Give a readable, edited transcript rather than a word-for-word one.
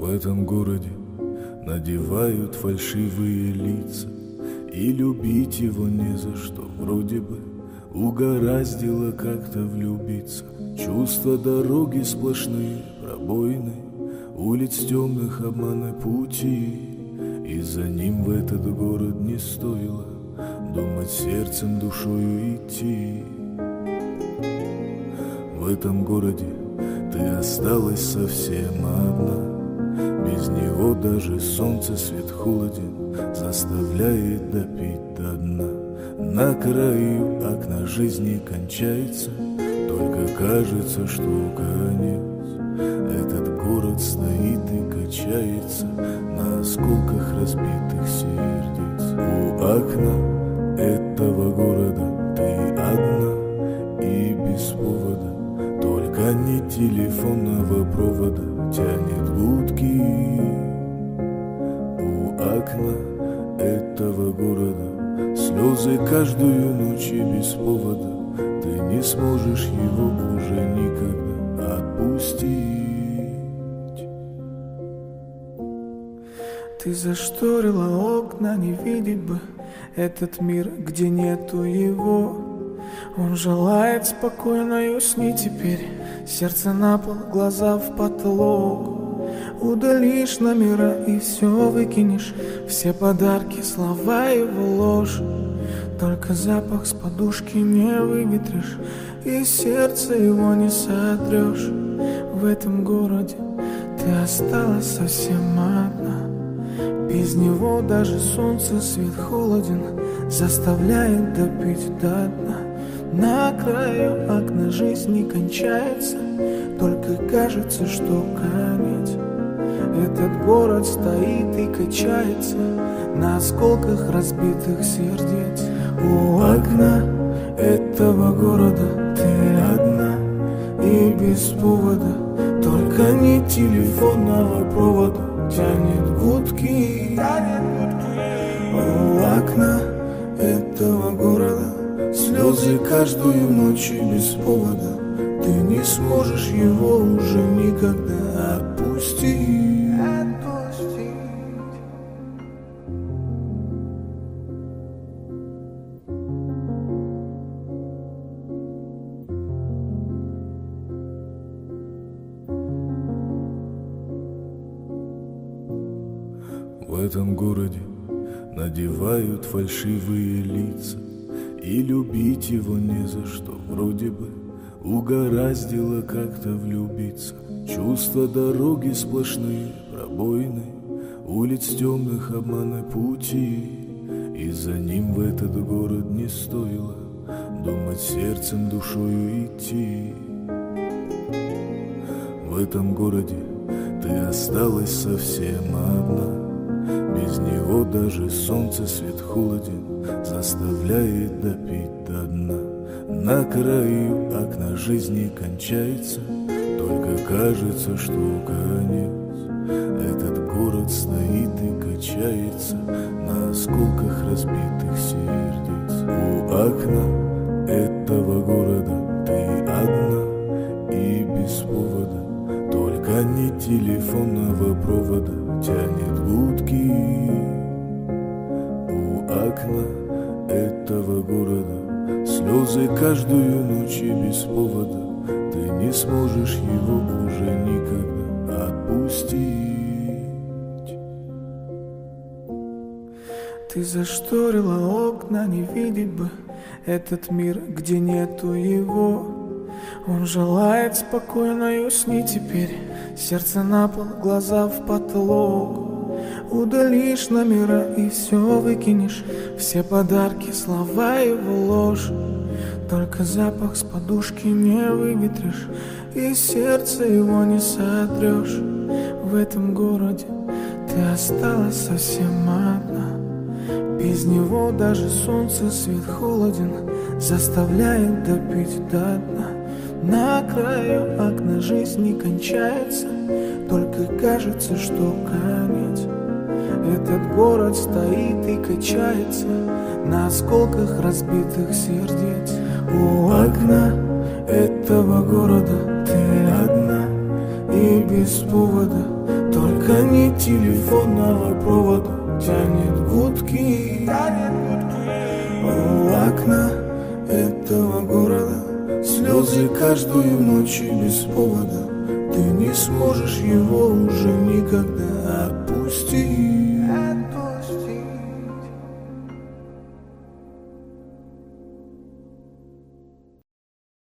В этом городе надевают фальшивые лица, и любить его не за что. Вроде бы угораздило как-то влюбиться. Чувства дороги сплошные, пробоины, улиц темных, обманы пути. И за ним в этот город не стоило думать сердцем, душою идти. В этом городе ты осталась совсем одна. Без него даже солнце свет холоден, заставляет допить до дна. На краю окна жизни кончается, только кажется, что конец. Этот город стоит и качается на осколках разбитых сердец. У окна этого города ты одна и без повода, только не телефонного провода тянет гудки. У окна этого города слезы каждую ночь и без повода. Ты не сможешь его уже никогда отпустить. Ты зашторила окна, не видеть бы этот мир, где нету его. Он желает спокойно усни теперь. Сердце на пол, глаза в потолок. Удалишь номера и все выкинешь, все подарки, слова его ложь. Только запах с подушки не выветришь, и сердце его не сотрешь. В этом городе ты осталась совсем одна. Без него даже солнце свет холоден, заставляет допить до дна. На краю окна жизни кончается, только кажется, что конец. Этот город стоит и качается на осколках разбитых сердец. У окна этого города ты одна и без повода, только не телефонного провода тянет гудки. У окна этого города слезы каждую ночь и без повода. Ты не сможешь его уже никогда отпустить. В этом городе надевают фальшивые лица, и любить его не за что. Вроде бы угораздило как-то влюбиться. Чувства дороги сплошные, пробоины, улиц темных, обманы пути. И за ним в этот город не стоило думать сердцем, душою идти. В этом городе ты осталась совсем одна. Без него даже солнце свет холоден, заставляет допить до дна. На краю окна жизни кончается, только кажется, что конец. Этот город стоит и качается на осколках разбитых сердец. У окна этого города ты одна и без повода, только не телефонного провода тянет гудки. У окна этого города слезы каждую ночь и без повода. Ты не сможешь его уже никогда отпустить. Ты зашторила окна, не видеть бы этот мир, где нету его. Он желает спокойно усни теперь. Сердце на пол, глаза в потолок. Удалишь номера и все выкинешь, все подарки, слова его ложь. Только запах с подушки не выветришь, и сердце его не сотрешь. В этом городе ты осталась совсем одна. Без него даже солнце свет холоден, заставляет допить до дна. На краю окна жизни кончается, только кажется, что конец. Этот город стоит и качается на осколках разбитых сердец. У окна этого города ты одна и без повода, Только не телефонного провода тянет гудки. У окна этого города слезы каждую ночь и без повода. Ты не сможешь его уже никогда отпустить.